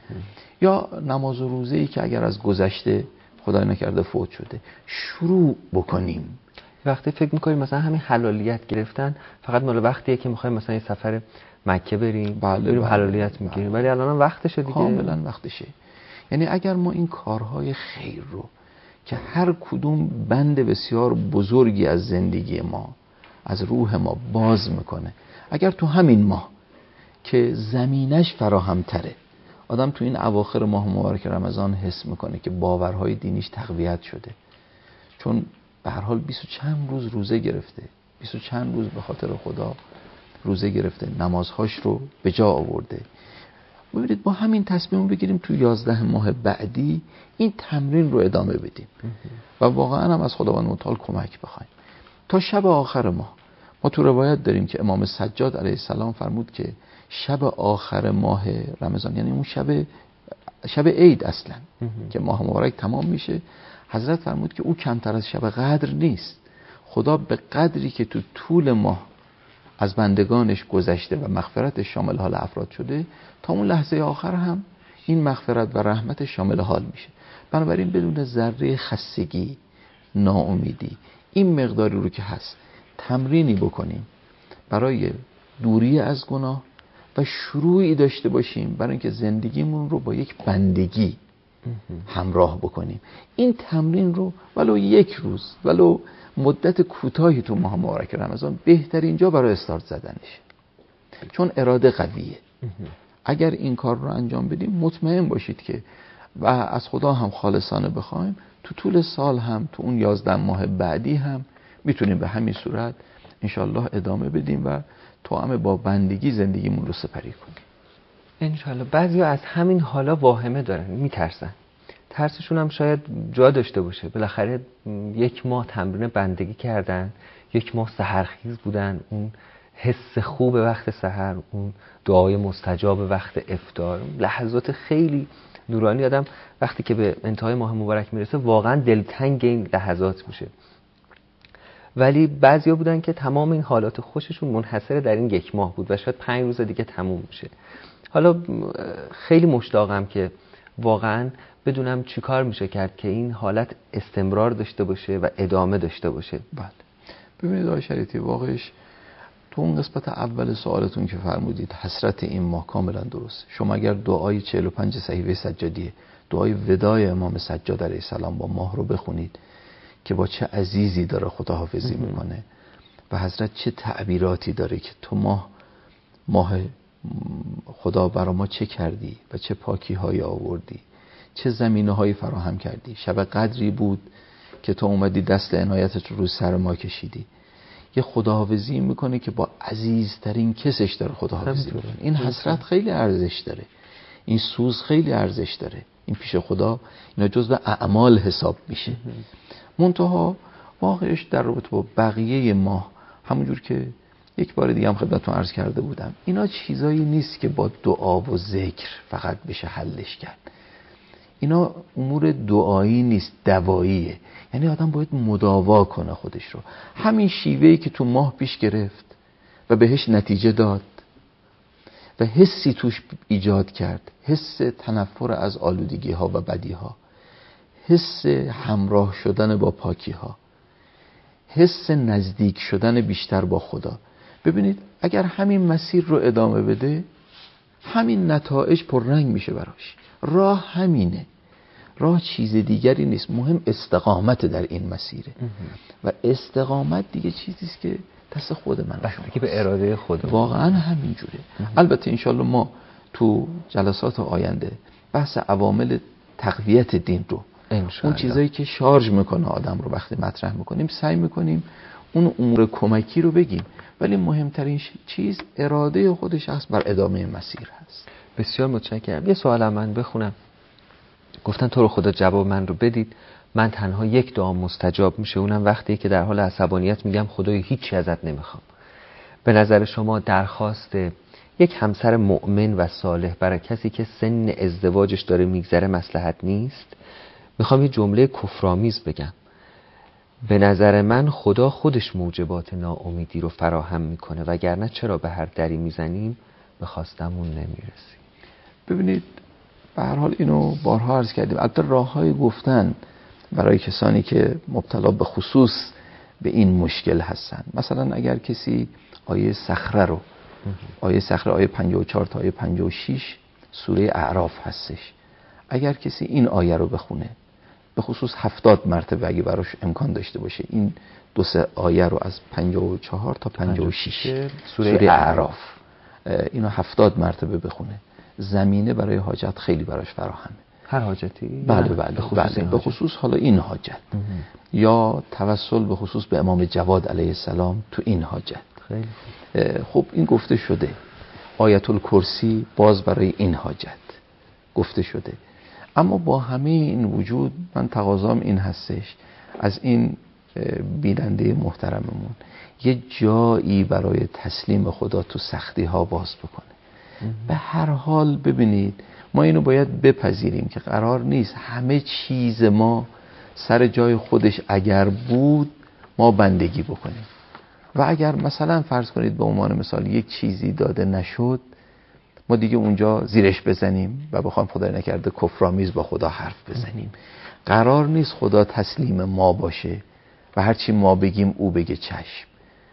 یا نماز و روزه‌ای که اگر از گذشته خدای نکرده فوت شده شروع بکنیم.
وقتی فکر میکنیم مثلا همین حلالیت گرفتن فقط مال وقتیه که میخوایم مثلا یه سفر مکه بریم، بریم حلالیت میگیریم، ولی الان وقتشه دیگه،
کاملا وقتشه. یعنی اگر ما این کارهای خیر رو که هر کدوم بند بسیار بزرگی از زندگی ما، از روح ما باز میکنه، اگر تو همین ماه که زمینش فراهم تره، آدم تو این اواخر ماه مبارک رمضان حس میکنه که باورهای دینیش تقویت شده، چون به هر حال 20 و چند روز روزه گرفته، 20 و چند روز به خاطر خدا روزه گرفته، نمازهاش رو به جا آورده. ببینید با همین تصمیم بگیریم تو 11 ماه بعدی این تمرین رو ادامه بدیم و واقعا هم از خداوند متعال کمک بخوایم تا شب آخر ماه. ما تو روایت داریم که امام سجاد علیه السلام فرمود که شب آخر ماه رمضان، یعنی اون شب عید اصلا که ماه مبارک تمام میشه، حضرت فرمود که او کمتر از شب قدر نیست. خدا به قدری که تو طول ماه از بندگانش گذشته و مغفرت شامل حال افراد شده، تا اون لحظه آخر هم این مغفرت و رحمت شامل حال میشه. بنابراین بدون ذره خستگی، ناامیدی، این مقداری رو که هست تمرینی بکنیم برای دوری از گناه و شروعی داشته باشیم برای اینکه زندگیمون رو با یک بندگی همراه بکنیم. این تمرین رو ولو یک روز، ولو مدت کوتاهی تو ماه مبارک رمضان بهترین جا برای استارت زدنش، چون اراده قویه. اگر این کار رو انجام بدیم مطمئن باشید که و از خدا هم خالصانه بخوایم تو طول سال هم تو اون 11 ماه بعدی هم میتونیم به همین صورت انشالله ادامه بدیم و توأم با بندگی زندگیمون رو سپری کنیم
انشالله. بعضیا از همین حالا واهمه دارن، میترسن، ترسشون هم شاید جا داشته باشه. بالاخره 1 ماه تمرین بندگی کردن، 1 ماه سحرخیز بودن، اون حس خوب وقت سحر، اون دعای مستجاب وقت افطار، لحظات خیلی نورانی. آدم وقتی که به انتهای ماه مبارک میرسه واقعا دلتنگ این لحظات میشه. ولی بعضیا بودن که تمام این حالات خوششون منحصر در این 1 ماه بود و شاید 5 روز دیگه تموم میشه. حالا خیلی مشتاقم که واقعا بدونم چی کار میشه کرد که این حالت استمرار داشته باشه و ادامه داشته باشه.
بله ببینید آقای شریعتی، واقعش تو اون قسمت اول سوالتون که فرمودید حسرت این ماه کاملا درست. شما اگر دعای 45 صحیفه سجادیه، دعای وداع امام سجاد علیه السلام با ماه رو بخونید که با چه عزیزی داره خداحافظی میکنه و حضرت چه تعبیراتی داره که تو ماه خدا برا ما چه کردی و چه پاکی های آوردی، چه زمینه هایی فراهم کردی. شب قدری بود که تو اومدی دست عنایتت رو سر ما کشیدی. یه خداحافظی میکنه که با عزیزترین کسش داره خداحافظی میکنه. این حسرت خیلی ارزش داره، این سوز خیلی ارزش داره، این پیش خدا اینا جزو اعمال حساب میشه. منتها واقعش در رابطه با بقیه ماه همونجور که یک بار دیگه هم خدمتتون عرض کرده بودم، اینا چیزایی نیست که با دعا و ذکر فقط بشه حلش کرد. اینا امور دعایی نیست، دواییه. یعنی آدم باید مداوا کنه خودش رو. همین شیوهی که تو ماه پیش گرفت و بهش نتیجه داد و حسی توش ایجاد کرد، حس تنفر از آلودگی ها و بدی ها، حس همراه شدن با پاکی ها، حس نزدیک شدن بیشتر با خدا. ببینید اگر همین مسیر رو ادامه بده، همین نتایج پررنگ میشه براش. راه همینه، راه چیز دیگری نیست، مهم استقامت در این مسیره و استقامت دیگه چیزیست که دست خود من
بستگی به اراده خود
واقعا همینجوره. البته انشالله ما تو جلسات آینده بحث عوامل تقویت دین رو، اون چیزایی که شارژ میکنه آدم رو وقتی مطرح میکنیم سعی میکنیم اون امور کمکی رو بگیم، ولی مهمترین چیز اراده خود شخص بر ادامه مسیر هست.
بسیار متشکرم. یه سوال من بخونم. گفتن تو رو خدا جواب من رو بدید، من تنها یک دعا مستجاب میشه، اونم وقتی که در حال عصبانیت میگم خدای هیچی ازت نمیخوام. به نظر شما درخواست یک همسر مؤمن و صالح برای کسی که سن ازدواجش داره میگذره مصلحت نیست؟ میخوام یه جمله کفرآمیز بگم. به نظر من خدا خودش موجبات ناامیدی رو فراهم میکنه، وگرنه چرا به هر دری میزنیم به خواستمون نمیرسیم؟
ببینید به هر حال اینو بارها عرض کردیم، البته راههای گفتن برای کسانی که مبتلا به خصوص به این مشکل هستن، مثلا اگر کسی آیه صخره رو، آیه 54 تا آیه 56 سوره اعراف هستش، اگر کسی این آیه رو بخونه به خصوص 70 مرتبه اگه براش امکان داشته باشه، این دو سه آیه رو از 54 تا 56 سوره اعراف اینو 70 مرتبه بخونه، زمینه برای حاجت خیلی براش فراهمه.
هر حاجتی؟
بله به خصوص حالا این حاجت یا توسل به خصوص به امام جواد علیه السلام تو این حاجت.
خیلی
خب این گفته شده. آیت الکرسی باز برای این حاجت گفته شده. اما با همه این وجود من تقاضام این هستش از این بیننده محترممون یه جایی برای تسلیم خدا تو سختی ها باز بکنه. به هر حال ببینید ما اینو باید بپذیریم که قرار نیست همه چیز ما سر جای خودش اگر بود ما بندگی بکنیم و اگر مثلا فرض کنید به عنوان مثال یک چیزی داده نشد ما دیگه اونجا زیرش بزنیم و بخوام خدای نکرده کفرآمیز با خدا حرف بزنیم. قرار نیست خدا تسلیم ما باشه و هرچی ما بگیم او بگه چشم.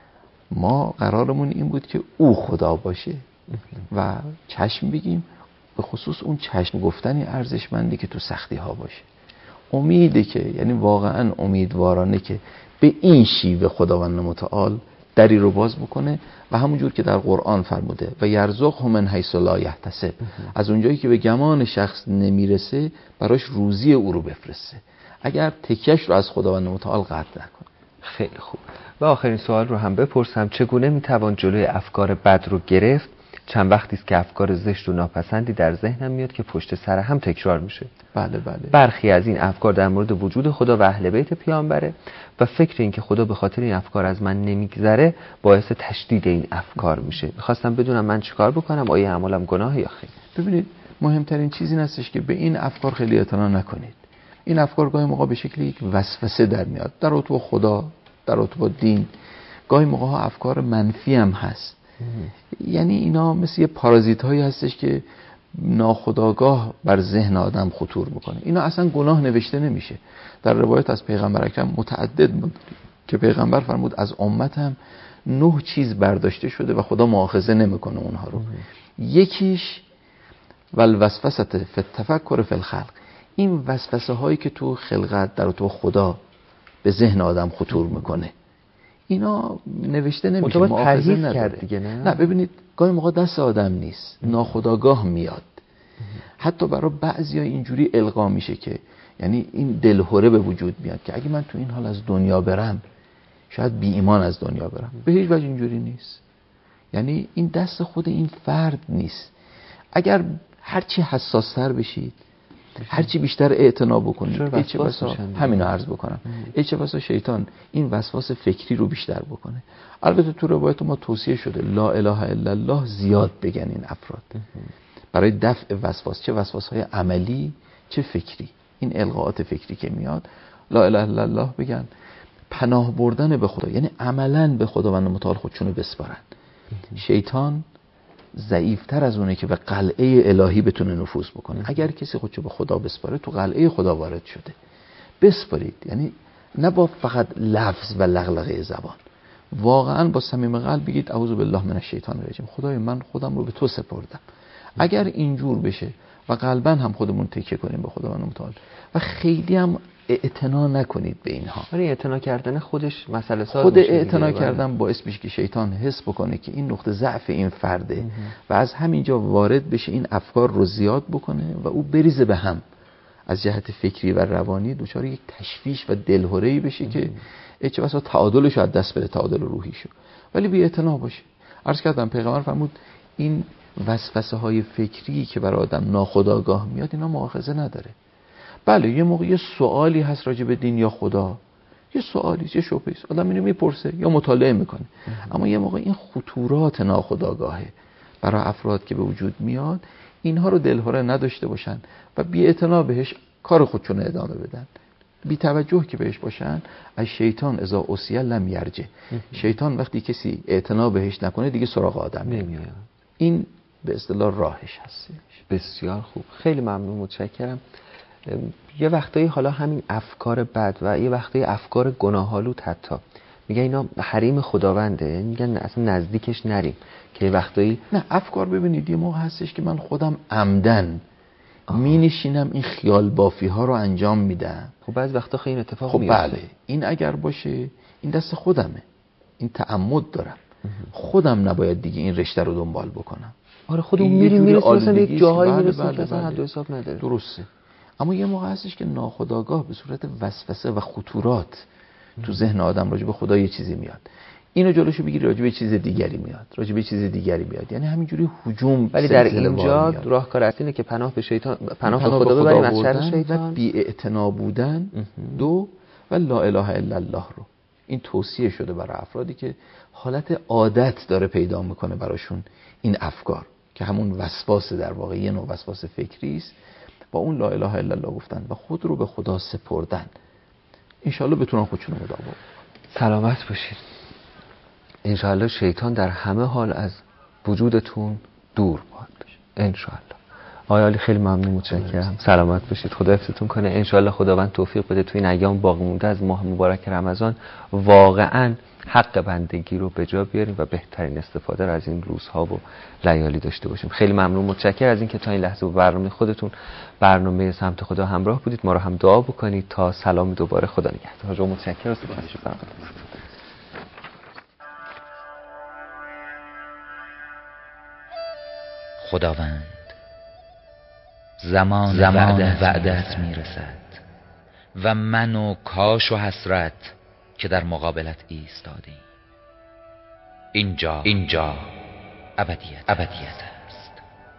ما قرارمون این بود که او خدا باشه و چشم بگیم، به خصوص اون چشم گفتنی ارزشمندی که تو سختی ها باشه. امیده که یعنی واقعا امیدوارانه که به این شیوه خداوند متعال دری رو باز بکنه و همونجور که در قرآن فرموده و یرزقه من حیث لا یحتسب، از اونجایی که به گمان شخص نمیرسه براش روزی او رو بفرسته، اگر تکیش رو از خداوند متعال قطع نکنه.
خیلی خوب. و آخرین سوال رو هم بپرسم، چگونه میتوان جلوی افکار بد رو گرفت؟ چند وقتی است که افکار زشت و ناپسندی در ذهنم میاد که پشت سر هم تکرار میشه.
بله.
برخی از این افکار در مورد وجود خدا و اهل بیت پیامبره و فکر این که خدا به خاطر این افکار از من نمیگذره باعث تشدید این افکار میشه. میخواستم بدونم من چیکار بکنم، آیا اعمالم گناه یا خیر؟
ببینید مهمترین چیزی این هستش که به این افکار خیلی اعتنا نکنید. این افکار گاهی موقع به شکل یک وسوسه در میاد، در رابطه با خدا، در رابطه با دین. گاهی موقع ها افکار منفی هم هست. یعنی اینا مثل یه پارازیت هایی هستش که ناخودآگاه بر ذهن آدم خطور میکنه. اینا اصلا گناه نوشته نمیشه. در روایت از پیغمبر اکرم متعدد بود که پیغمبر فرمود از امتم 9 چیز برداشته شده و خدا مؤاخذه نمیکنه اونها رو. یکیش والوسوسه فی التفکر فی الخلق، این وسوسه هایی که تو خلقت در تو خدا به ذهن آدم خطور میکنه اینا نوشته نمیشه، مؤاخذه نداره دیگه. نه ببینید گاهی موقع دست آدم نیست، ناخودآگاه میاد. حتی برای بعضیا اینجوری القا میشه که یعنی این دلهوره به وجود میاد که اگه من تو این حال از دنیا برم شاید بی ایمان از دنیا برم. به هیچ وجه اینجوری نیست. یعنی این دست خود این فرد نیست. اگر هرچی حساس‌تر بشید، هرچی بیشتر اعتنا بکنید، چه بسا همین رو عرض بکنم، چه بسا شیطان این وسواس فکری رو بیشتر بکنه. البته تو روایت ما توصیه شده لا اله الا الله زیاد بگن این افراد برای دفع وسواس، چه وسواس‌های عملی چه فکری. این القاءات فکری که میاد لا اله الا الله بگن، پناه بردن به خدا یعنی عملاً به خداوند متعال خودشونو بسپارن. شیطان ضعیفتر از اونه که به قلعه الهی بتونه نفوذ بکنه. اگر کسی خودشو به خدا بسپاره تو قلعه خدا وارد شده. بسپارید، یعنی نه با فقط لفظ و لغلغه زبان، واقعا با صمیم قلب بگید اعوذ بالله من الشیطان الرجیم، خدای من خودم رو به تو سپردم، اگر اینجور بشه و قلبا هم خودمون تکیه کنیم به خداوند متعال و خیلی هم اعتنا نکنید به اینها.
ولی اعتنا کردن خودش مسئله ساز
خود
میشه
اعتنا
دیگه.
کردن باعث میشه که شیطان حس بکنه که این نقطه ضعف این فرده و از همینجا وارد بشه، این افکار رو زیاد بکنه و او بریزه به هم، از جهت فکری و روانی دچار یک تشویش و دلهره‌ای بشه که چه بسا تعادلش از دست بده، تعادل روحیشو. ولی بی اعتنا باشه. عرض کردم پیغمبر فرمود این وسوسه های فکری که برای آدم ناخودآگاه میاد اینا مؤاخذه نداره. بله یه موقع یه سوالی هست راجع به دین یا خدا، یه سوالی، یه شبهه‌ای است، آدم اینو میپرسه یا مطالعه میکنه. اما یه موقع این خطورات ناخودآگاهه برای افراد که به وجود میاد، اینها رو دلهره نداشته باشن و بی اعتنا بهش کار خودشون ادامه بدن، بی توجه که بهش باشن. از شیطان اذا عصی لم یرجع، شیطان وقتی کسی اعتنا بهش نکنه دیگه سراغ آدم نمیاد. این به اصطلاح راهش هستش.
بسیار خوب، خیلی ممنون، متشکرم. یه وقتایی حالا همین افکار بد و یه وقتایی افکار گناه‌آلود حتی میگن اینا حریم خداونده، میگن اصلا نزدیکش نریم، که یه وقتایی
نه افکار ببینید یه موقع هستش که من خودم عمدن می نشینم این خیال بافی ها رو انجام میدم.
خب بعضی وقتا خیلی این اتفاق
خب
میفته.
بله این اگر باشه این دست خودمه، این تعمد دارم، خودم نباید دیگه این رشته رو دنبال بکنم.
آره خودمون میریم مثلا یک جاهایی میرسیم که اصلا حد و حساب نداره.
درسته. اما یه موقع هستش که ناخودآگاه به صورت وسوسه و خطورات تو ذهن آدم راجع به خدا یه چیزی میاد، اینو جلوشو بگیری راجع به چیز دیگری میاد، راجع به چیز دیگری میاد، یعنی همینجوری هجوم.
ولی در اینجا راهکار اصلی اینه که پناه به شیطان، پناه به خدا ببریم از شر شیطان،
بی اعتنا بودن. دو و لا اله الا الله رو این توصیه شده برای افرادی که حالت عادت داره پیدا میکنه براشون این افکار که همون وسواس در واقع یه نوع وسواس فکری است، با اون لا اله الا الله گفتن و خود رو به خدا سپردن، انشالله بتونن خودشون رو مداوا کنن.
سلامت باشید. انشالله شیطان در همه حال از وجودتون دور باد. انشالله. آقای عالی خیلی ممنون، متشکرم. سلامت باشید، خدا حفظتون کنه. انشالله خداوند توفیق بده تو این ایام باقی مونده از ماه مبارک رمضان واقعاً حق بندگی رو به جا بیاریم و بهترین استفاده رو از این روزها و لیالی داشته باشیم. خیلی ممنون، متشکرم از اینکه تا این لحظه با برنامه خودتون، برنامه سمت خدا همراه بودید. ما رو هم دعا بکنید تا سلام دوباره. خدا نگهدار. حاج متشکرم. سپاسگزارم.
خداوند زمان وعدت میرسد و من و کاش و حسرت که در مقابلت ایستادیم. اینجا ابدیت است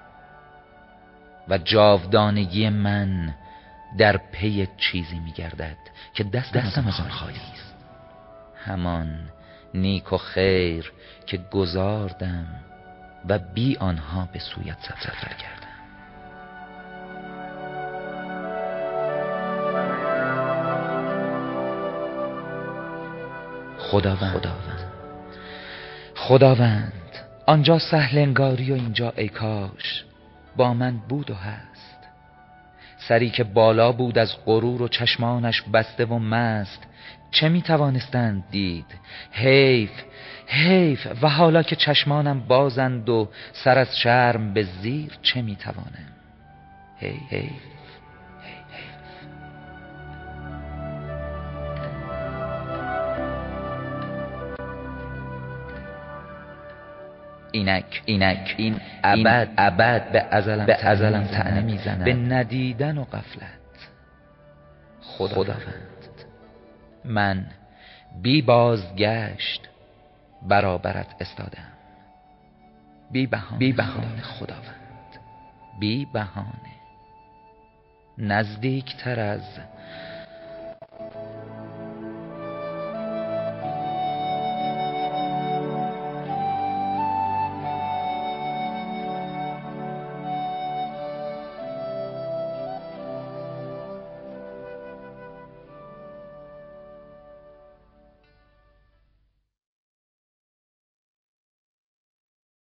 و جاودانگی من در پی چیزی میگردد که دستم از آن خالی است، همان نیک و خیر که گذاردم و بی آنها به سویت سفر کردم. خداوند آنجا سهل انگاری و اینجا ای کاش با من بود و هست. سری که بالا بود از غرور و چشمانش بسته و مست، چه می توانستند دید؟ حیف و حالا که چشمانم بازند و سر از شرم به زیر، چه می توانم؟ حیف. اینک این ابد به ازلم طعنه میزند، به ندیدن و غفلت. خداوند من بی بازگشت برابرت استادم، بی بهانه خداوند، بی بهانه، نزدیکتر از